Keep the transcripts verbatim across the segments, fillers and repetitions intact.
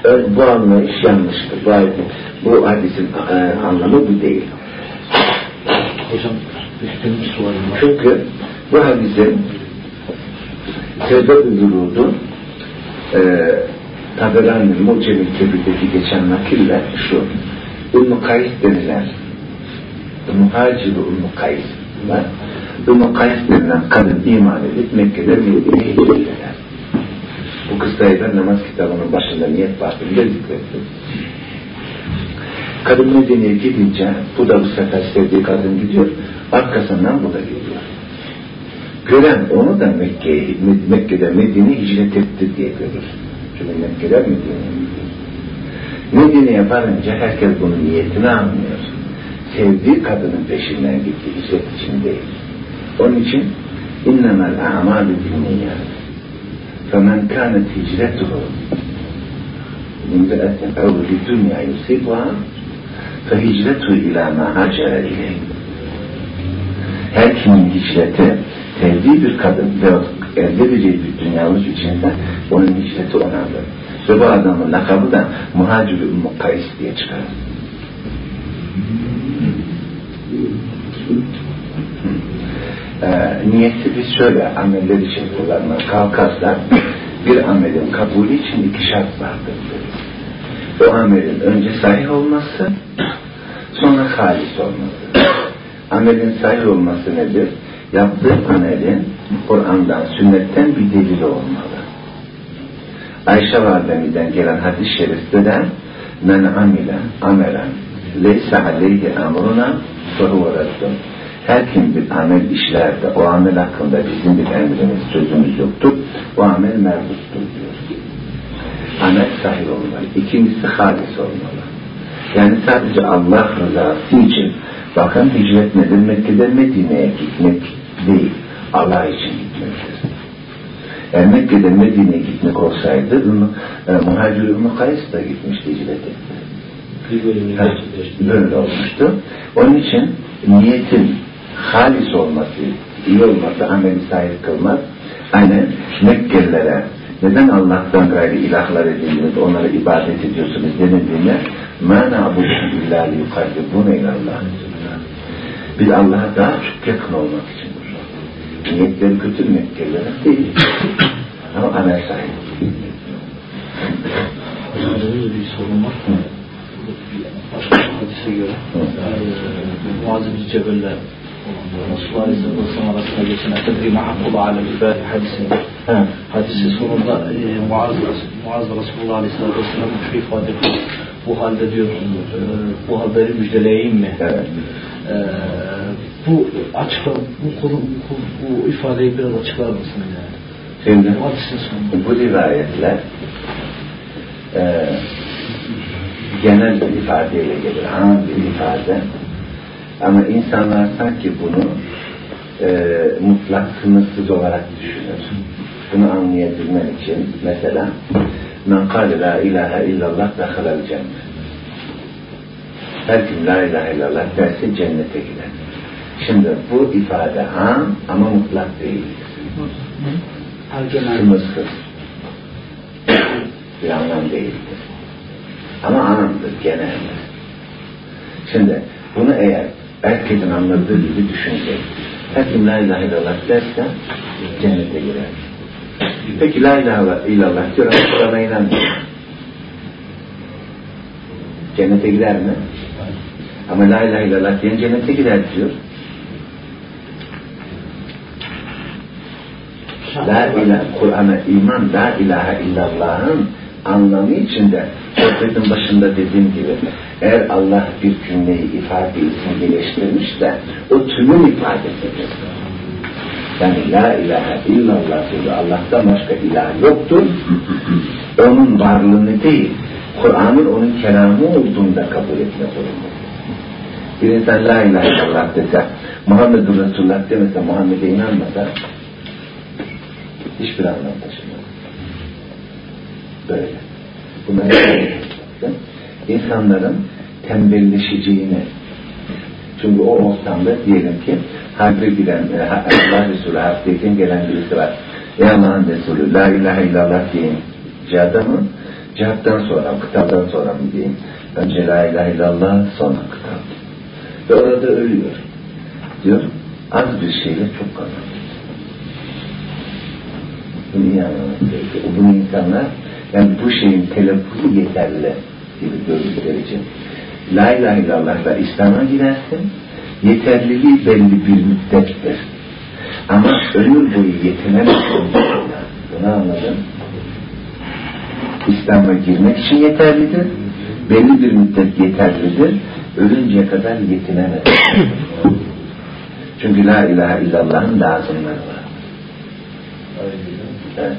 bu anlayış yanlıştır. Bu, bu hadisin e, anlamı bu değil. Hocam üstünün sualım var. Çünkü bu hadisin sebep-i vurudu e, Taberani'nin Mucem-i Kebir'deki geçen nakille şu: Ümmü Kays denilen Muhacir-i Ümmü Kays var. Ümmü Kays denilen kadın iman edip Mekke'de Medine'ye hicret eder. Bu kıssayı da namaz kitabının başında niyet bahsinde zikrettim. Kadın Medine'ye gidince bu da bu sefer sevdiği kadın gidiyor, arkasından bu da gidiyor. Gören onu da Mekke'ye, Mekke'de Medine'ye hicret etti diye görür. Çünkü Mekke'de Medine'ye gidiyor. Medine'ye varınca herkes bunun niyetini anlıyor. Sevdiği kadının peşinden gitti, hicret için değil. Onun için اِنَّمَا الْاَعْمَالُ بِالنِّيَّةِ فَمَنْ كَانَتْ هِجْرَتُهُ مِنْزَأَةً اَوْ لِدُنْيَا يُصِيبُهَا فَهِجْرَتُهُ اِلَى مَا هَاجَرَ اِلَيْهِ. Her kimin hicreti sevdiği bir kadın ve elde edeceği bir dünyalık içinde onun hicreti onadır. Ve bu adamın lakabı da Muhacir-i Ümmü Kays diye çıkar. Ee, niyeti biz şöyle ameller için kullanmak kalkarsa bir amelin kabulü için iki şart vardır. O amelin önce sahih olması, sonra halis olması. Amelin sahih olması nedir? Yaptığı amelin Kur'an'dan, sünnetten bir delili olmalı. Ayşe Validemiz'den gelen hadis-i şerifte de men amile amelen leysa aleyhi emruna fehuve reddun. Her kim bir amel işlerde o amel hakkında bizim bir emrimiz, sözümüz yoktur. O amel merduttur diyor. Amel sahih olmalı. İkincisi halis olmalı. Yani sadece Allah rızası için, bakın hicret nedir? Mekke'den Medine'ye gitmek değil, Allah için gitmektir. Eğer Mekke'den Medine'ye gitmek olsaydı e, Muhacir-i Ümmü Kays da gitmişti, hicret etti. Ha, böyle olmuştu. Onun için niyetin halis olması, iyi olması ameli sahip kılmaz. Aynen Mekkelilere neden Allah'tan gayrı ilahlar edindiniz, onlara ibadet ediyorsunuz denildiğinde مَا نَعْبُدُهُمْ اِلَّا لِيُقَرِّبُونَ اِلَى اللّٰهِ. Biz Allah'a daha çok yakın olmak için. Niyetleri kötü Mekkelilere değil. Ama amel sahibi. Hocam bir sorun var. Hı. Başka bir hadise göre Muaz bin Cebel'le Resulullah Aleyhisselam arasında geçen Etedri ma'akuba alel-ibâri hadisinde hadisi sonunda Muaz Muaz Resulullah Aleyhisselam şu ifade ediyor. Bu halde diyor bu haberi müjdeleyeyim mi? Evet. Ee, bu açıkla bu konu bu, bu ifadeyi biraz açıklar mısın yani? Şimdi bu rivayetler e, genel bir ifadeyle gelir, an bir ifade. Ama insanlar sanki bunu e, mutlak sınırsız olarak düşünür. Bunu anlayabilmen için mesela men kâle la ilahe illallah dakhalel cennet. Her kim la ilahe illallah derse cennete gider. Şimdi bu ifade an ama mutlak değil. Sınırsız. Bir anlam değildir. Ama anlamdır, geneldir. Şimdi bunu eğer herkesin anladığı gibi düşünecek. Her kim la ilahe illallah derse cennete girer. Peki la ilahe illallah diyor ama Kur'an'a inanmıyor. Cennete gider mi? Ama la ilahe illallah diyen cennete gider diyor. La ilahe, Kur'an'a iman, la ilahe illallah'ın anlamı içinde sohbetin başında dediğim gibi eğer Allah bir cümleyi ifade isim birleştirmiş de o tümün ifadesidir. Yani la ilahe illallah diyor. Allah'tan başka ilah yoktur. Onun varlığını değil, Kur'an'ın onun kelamı olduğunda kabul etmek zorundadır. Bir insan la ilahe illallah dese, Muhammed Resulullah demese, Muhammed'e inanmasa hiçbir anlam taşımaz. Böyle. Bunları insanların tembelleşeceğini, çünkü o ortamda diyelim ki harbe giden, Allah Resulü harpteyken gelen birisi var. Ey Allah'ın Resulü, la ilahe illallah diyeyim adamı Cihattan sonra, kıtaldan sonra mı diyeyim? Önce la ilahe illallah, sonra kıtal. Ve orada ölüyor. Diyor, az bir şeyle çok kazanıyor. Bunu iyi anlamak gerekiyor. Bu insanlar, yani bu şeyin telaffuzu yeterli gibi gördükleri için. La ilahe illallah'la İslam'a girersin, yeterliliği belli bir müddettir. Ama ömür boyu yetinemezsin. Bunu anladın? İslam'a girmek için yeterlidir. Belli bir müddet yeterlidir. Ölünceye kadar yetinemez. Çünkü la ilahe illallah'ın lazımları var. Evet.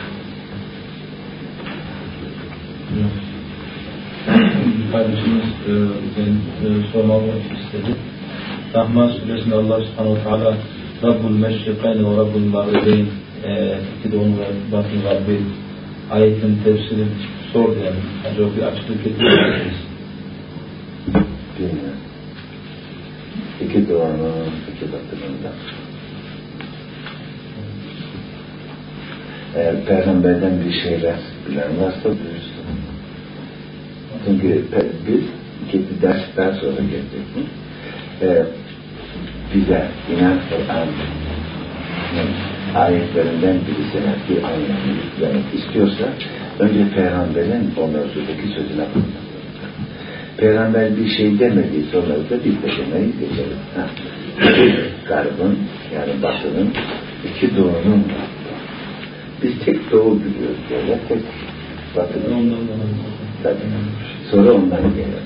Kardeşimiz e, benim e, sormamı istedi. Rahman suresinde Allah subhanahu wa ta'ala Rabbul meşrikayni ve Rabbul mağribeyn iki de onu ve batın Rabbi ayetin tefsirini sordu yani. Acaba bir açıklık getirir misiniz? Bilmiyorum. İki duanın, iki batınında. Eğer Peygamberden bir şeyler bilen varsa buyursun. Çünkü biz iki dersten sonra geldik. Ee, bize inen Kur'an ayetlerinden birisine bir anlamı yüklemek istiyorsa önce Peygamber'in o mevzudaki sözüne bakmak. Peygamber bir şey demediyse o mevzuda biz de demeyi geçelim. Garbın yani batının iki doğunun biz tek doğu biliyoruz böyle tek batının ondan tabii. Sonra ondan gelir.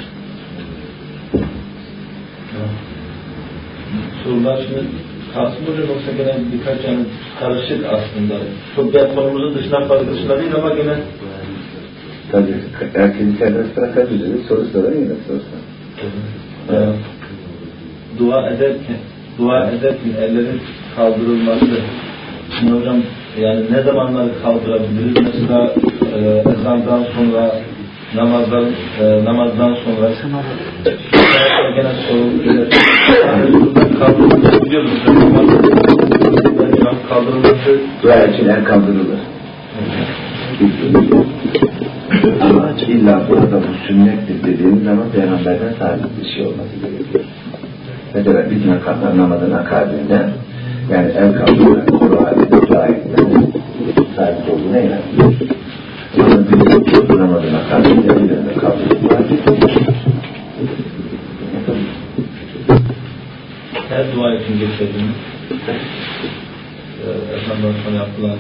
Sorular şimdi Kasım Hocam yoksa gene birkaç yani karışık aslında. Çok bir konumuzun dışına dışına değil ama gene tabii erkeği serbest bırakabiliriz. Soru soran yine sorsan. Evet. Dua ederken dua ederken ellerin kaldırılması şimdi hocam yani ne zamanlar kaldırabiliriz? Mesela e, ezandan sonra namazdan e, namazdan sonra gene sorulur. Kaldırılması biliyor musunuz? Kaldırılması dua için el kaldırılır. Ama illa burada bu sünnettir dediğimiz zaman Peygamberden sabit bir şey olması gerekiyor. Mesela bizim namazın akabinde yani el kaldırılır, kuru halinde dua etmemiz sabit olduğuna inanıyoruz. Sonra bizim namazın akabinde ellerine kaldırılır. Her dua için geçelim. Efendim sonra yapılan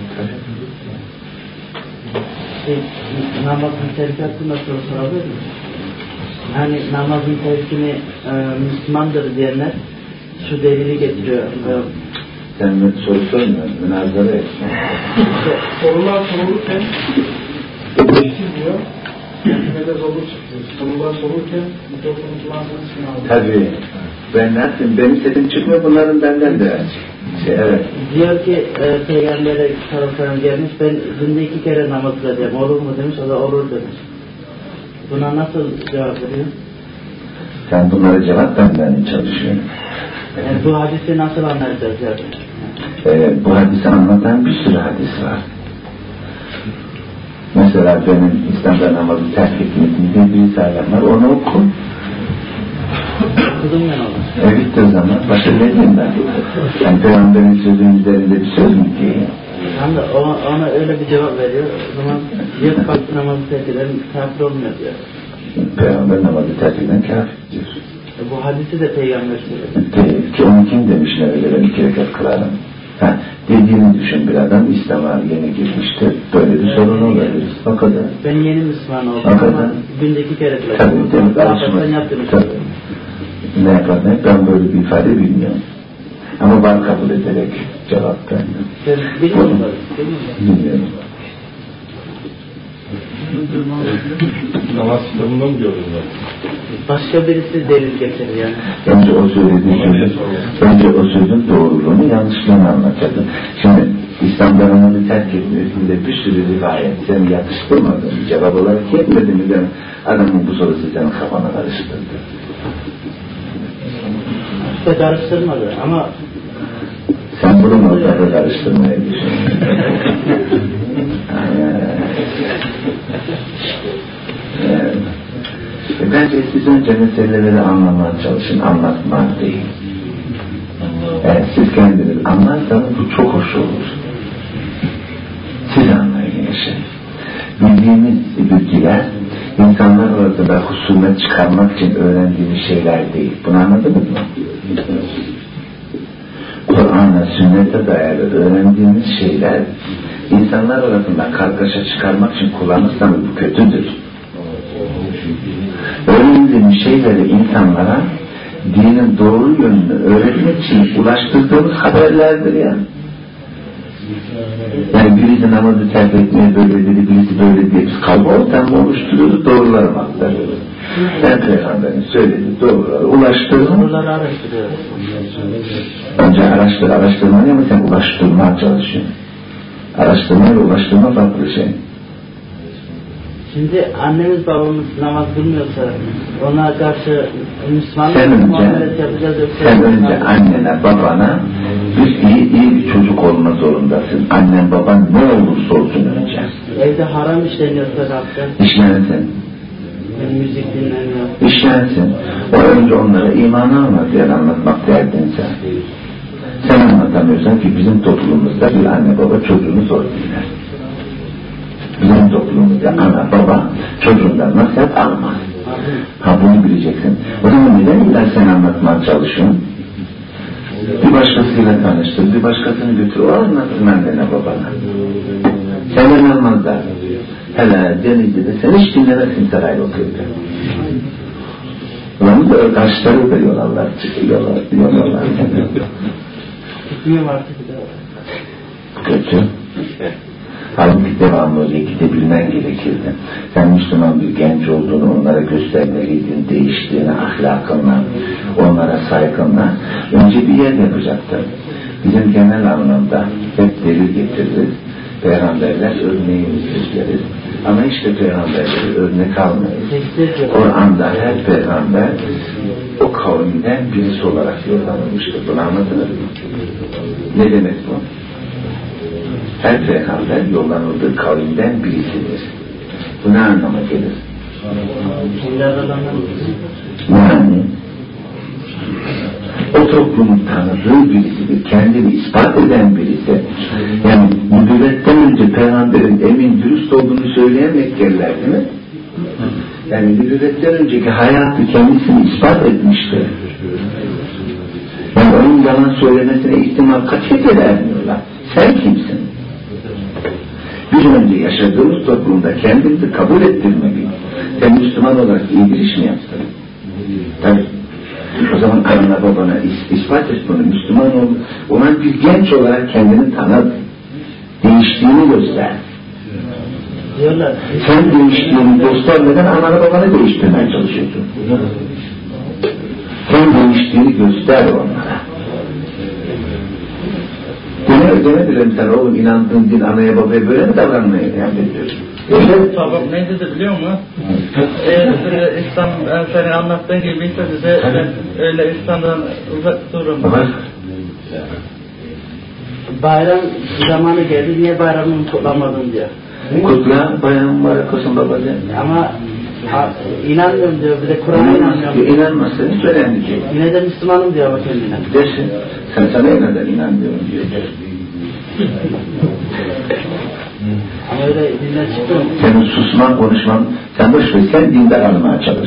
şey, namazın terki hakkında soru sorabilir miyim? Hani namazın terkini e, Müslümandır diyenler şu delili getiriyor. E, Sen mi soru sormuyorsun, münazara et. Sorular sorulurken değiştirmiyor. Kendine de zorluk çıkıyor. Sorular sorulurken mikrofonu kullandığınız için aldım. Tabii. Ben ne yapayım? Benim sesim çıkmıyor, bunların benden de. Şey, evet. diyor ki e, Peygamber'e tarafından gelmiş, ben günde iki kere namaz kılacağım, olur mu demiş, o da olur demiş. Buna nasıl cevap veriyor? Sen bunlara cevap vermeye çalışıyorsun. Yani bu hadisi nasıl anlayacağız yani? Ee, bu hadisi anlatan bir sürü hadis var. Mesela benim İslam'da namazı terk etmediğim diye bir risale var, onu oku. Okudum ben onu. E bitti o zaman, başka ne diyeyim ben? Yani Peygamber'in sözünün üzerinde bir söz mü diyeyim? Tam da ona, ona öyle bir cevap veriyor, o zaman yok kalktı namazı terk eden kafir olmuyor diyor. Peygamber namazı terk eden kafirdir. E, bu hadisi de Peygamber söyledi. Değil ki onu kim demiş ne öyle ben iki rekat kılarım. Ha, dediğini düşün bir adam İslam'a yeni girmiştir. Böyle bir sorun olabilir. O kadar. Ben yeni Müslüman oldum O kadar. ama günde iki kere kılarım. Tabii, demek alışmak. Tabii. Ne yapalım? Ben böyle bir ifade bilmiyorum. Ama ben kabul ederek cevap verdim. Ben bilmiyorum. Bilmiyorum. namaz kitabında mı diyoruz zaten? Başka birisi delil getirir yani. Önce o söylediği sözün, önce o sözün doğruluğunu, yanlışlığını anlatacaktım. Şimdi İslam'dan onu terk etmesinde bir sürü rivayet seni yatıştırmadın. Cevap olarak yetmedi mi? Yani adamın bu sorusu senin kafana karıştırdı. İşte karıştırmadı ama sen bunu mu ortada karıştırmaya düşünüyorsun? Evet. E bence siz önce meseleleri anlamaya çalışın, anlatmak değil. Eğer siz kendiniz anlarsanız bu çok hoş olur. Siz anlayın yaşayın. Bildiğimiz bilgiler insanlar arasında husumet çıkarmak için öğrendiğimiz şeyler değil. Bunu anladınız mı? Kur'an'a, sünnete dayalı öğrendiğimiz şeyler insanlar arasında kargaşa çıkarmak için kullanırsanız bu kötüdür. Öğrendiğimiz şeyleri insanlara dinin doğru yönünü öğretmek için ulaştırdığımız haberlerdir yani. Yani birisi namazı terk etmeye böyle dedi, birisi böyle diye biz kalbi ortamı oluşturuyoruz, doğruları mı aktarıyoruz? Ben Peygamberin söylediği doğruları ulaştırıyoruz. Doğruları araştırıyoruz. Önce araştır, araştırmayı ama sen ulaştırmaya çalışıyorsun. Araştırmayla ulaştırma farklı şey. Şimdi annemiz babamız namaz kılmıyorsa ona karşı Müslümanlık sen önce, yapacağız yoksa sen önce annene babana bir iyi, iyi bir çocuk olma zorundasın. Annen baban ne olursa olsun önce. Evde haram işleniyorsa yapacağız. İşlensin. Müzik dinleniyor. İşlensin. O önce onlara imanı anlatıyor, anlatmak derdin sen. Sen anlatamıyorsan ki bizim toplumumuzda bir anne baba çocuğunu zor dinler. Bizim toplumumuzda ana baba çocuğundan nasihat almaz. Ha bunu bileceksin. O zaman neden illa sen anlatmaya çalışıyorsun? Bir başkasıyla tanıştır, bir başkasını götür, o anlatsın annene babana. Senden almazlar. Hele denizde de sen hiç dinlemezsin sarayla otururken. Ulan da karşıları da yolarlar, çıkıyorlar, yolarlar. Gitmiyorum artık. Kötü. Halbuki devamlı oraya gidebilmen gerekirdi. Sen Müslüman bir genç olduğunu onlara göstermeliydin, değiştiğini ahlakınla, onlara saygınla. Önce bir yer yapacaktın. Bizim genel anlamda hep delil getiririz. Peygamberler örneğimiz gösterir. Ama işte peygamberleri örnek almayız. Kur'an'da her peygamber o kavimden birisi olarak yollanılmıştır. Bunu anladınız mı? Ne demek bu? Her peygamber yollanıldığı kavimden birisidir. Bu ne anlama gelir? Yani o toplumun tanıdığı birisidir, kendini ispat eden birisi. Yani nübüvvetten önce peygamberin emin dürüst olduğunu söyleyen Mekkeliler değil mi? Yani nübüvvetten önceki hayatı kendisini ispat etmiştir. Yani onun yalan söylemesine ihtimal kaçet edermiyorlar. Sen kimsin? Bir önce yaşadığımız toplumda kendimizi kabul ettirmeliyiz. Sen Müslüman olarak iyi bir iş mi yaptın? Tabii. O zaman anne babana is, ispat et bunu. Müslüman ol. Ona bir genç olarak kendini tanıt. Değiştiğini göster. Diyorlar. Sen değiştiğini göstermeden anne babanı değiştirmeye çalışıyorsun. Sen değiştiğini göster onlara. Deme, demediler mi sen oğlum inandığın din anaya babaya böyle mi davranmaya emrediyorsun? Tamam ne dedi biliyor musun? Eğer e, İslam e, senin anlattığın gibiyse bize ben öyle İslam'dan uzak dururum. Bayram zamanı geldi, niye bayramını kutlamadın diyor. Kutla bayram mübarek olsun babacığım. Ama ha, inanmıyorum diyor, bir de Kur'an'a inanmıyorum. İnanmazsın hiç önemli değil. Yine de Müslümanım diyor bak kendine. Dersin, sen sana neden inanmıyorum diyor. Ama öyle dinle çıktı. Senin susman, konuşman, sen boş ver, sen dindar almaya çalış.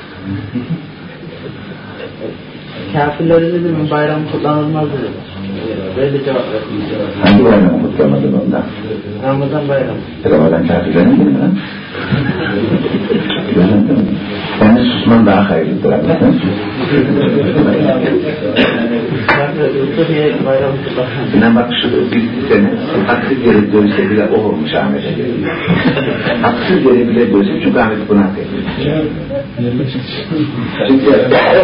Kafirlerin dedi mi bayram kutlanılmaz dedi. Böyle cevap verdim. Hangi bayramı kutlamadın ondan? Ramazan bayramı. Ramazan kafirlerin değil mi lan? Göründün mü? Senin susman daha hayırlıdır anladın mı? Türkiye bayramı kutlanılmaz. İnan bak şu bir sene haksız yere dönse bile o olmuş Ahmet'e geliyor. Haksız yere bile dönse çünkü Ahmet bunu hak ediyor. Çünkü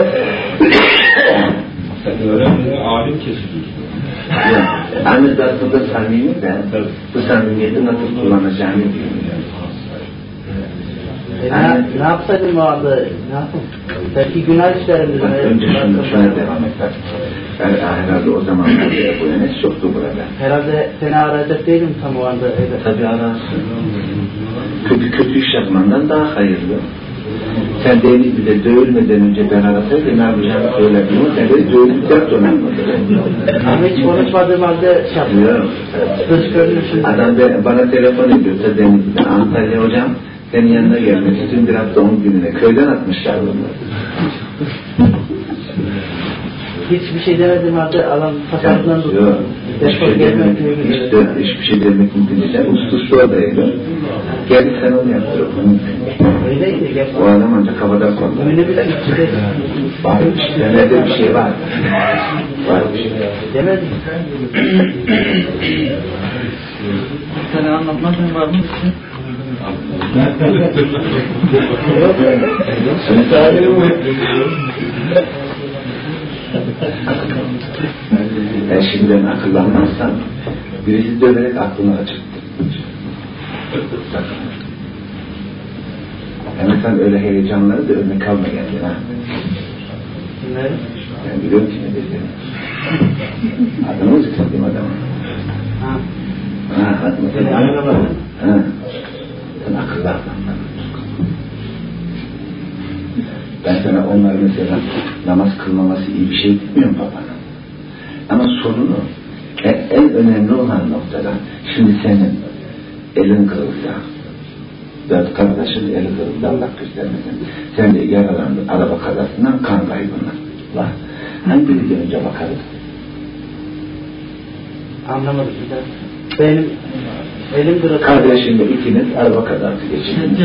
sen öğrenmeye alim kesiliyorsun. Ahmet aslında samimi de bu samimiyeti nasıl kullanacağını bilmiyor. E, ne, ne yapsaydım o anda? Ne yapayım? Belki günah işlerim dedim. Önce şunu, şuna devam et bak. Yani herhalde o zaman bu Enes çoktu burada. Herhalde seni arayacak değilim tam o anda. Evet. Tabii ararsın. kötü kötü iş yapmandan daha hayırlı. Sen deniz bir de dövülmeden önce ben arasaydın ne yapacağını söylerdim ama sen de dövüldükten sonra anladın. Ama hiç konuşmadığım halde şey yapıyorum. Dış görünüşüm. Adam de, bana telefon ediyorsa Denizli'den, Antalya hocam senin yanına gelmek için bir hafta on gününe köyden atmışlar bunları. Hiçbir şey demedim halde adam fasarından tuttu. Yok, hiçbir şey demek, hiç de, hiçbir şey demek mümkün değil. Sen ustuslu oradaydı. Geldik sen onu yaptırıp. Öyleydi gerçekten. O adam ancak kafadan kondu. Öyle bile gitti. Var bir şey, demede bir şey var. Var bir şey. Demedim. Seni anlatmadın var mı? Seni sağlayalım mı? Ben şimdiden akıllanmazsam birisi dönerek aklını açıktır. Yani sen öyle heyecanları da örnek alma kendine. Ha? Ne? Ben biliyorum ki ne dediğini. Adını zikrettiğim adamı. Ha. Ha, hadi Seni mesela. anlamadım. Ha. Sen akıllı adamlar. Ben sana onlar mesela namaz kılmaması iyi bir şey bilmiyorum babana. Ama sorunu en, en önemli olan noktada şimdi senin elin kırılsa dört kardeşin eli kırıldı Allah göstermesin. Sen de yaralandın araba kazasından kan kaybına. Var. Hangi bir önce bakarız? Anlamadım bir daha. Benim elim kırıldı. Kardeşinle ikiniz araba kazası geçirdiniz.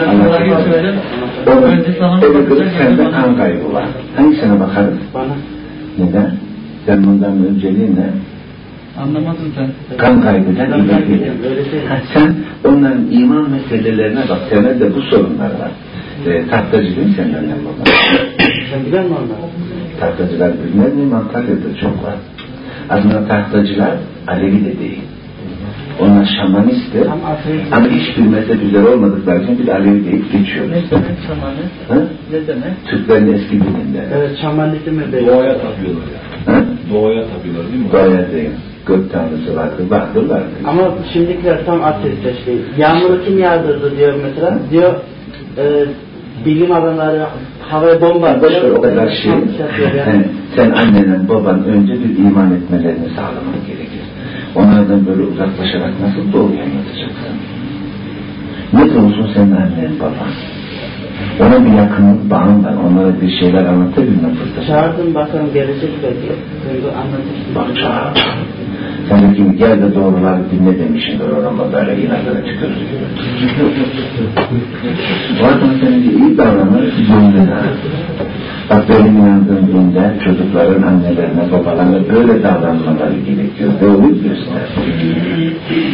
Onun eli kırık sende kan kaybı var. Hangisine bakarız? Bana. Neden? Sen bundan önceliğin ne? Anlamadın sen. Kan kaybeden Ben iman kaybettim, değil. öyle şey. Sen onların iman meselelerine bak. Temelde bu sorunlar var. E, tahtacı değil mi senin annen baban? Sen biliyor musun onları? Tahtacılar bilmez mi? Antalya'da çok var. Aslında tahtacılar Alevi de değil. Onlar şamanisttir. Ama hiçbir mezhep üzere olmadıkları için biz Alevi deyip geçiyoruz. Ne demek şamanı? Ha? Ne demek? Türklerin eski dilinde. Evet, şamanizmi böyle. Doğaya tapıyorlar yani. Ha? Doğaya tapıyorlar değil mi? Doğaya değil. Gök tanrısı vardır, vardır, vardır. Ama şimdikiler tam ateist işte. Yağmuru kim yağdırdı diyor mesela. Diyor e, bilim adamları havaya bomba Boş ver atıyor. o kadar şey. Yani, sen annenen baban önce bir iman etmelerini sağlamak gerekir. Onlardan böyle uzaklaşarak nasıl doğruyu anlatacaksın? Ne olsun senin annen baban? Ona bir yakınlık bağın var. Onlara bir şeyler anlatabilme fırsatı. Çağırdım bakalım gelecek belki. Böyle anlatırsın. Bak çağır. Sen de kim gel de doğruları dinle demişsindir orama böyle inadına çıkıyorsun. O adam senin iyi davranır, gönlüne. Bak benim inandığım dinde çocukların annelerine, babalarına böyle davranmaları gerekiyor. Doğru göster.